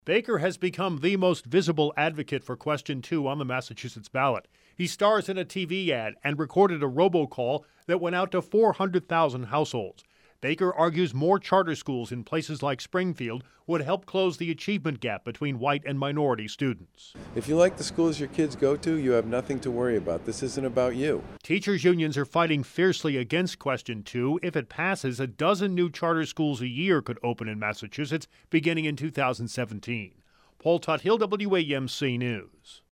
Baker has become the most visible advocate for Question 2 on the Massachusetts ballot. He stars in a TV ad and recorded a robocall that went out to 400,000 households. Baker argues more charter schools in places like Springfield would help close the achievement gap between white and minority students. If you like the schools your kids go to, you have nothing to worry about. This isn't about you. Teachers' unions are fighting fiercely against Question 2. If it passes, a dozen new charter schools a year could open in Massachusetts beginning in 2017. Paul Tuthill, WAMC News.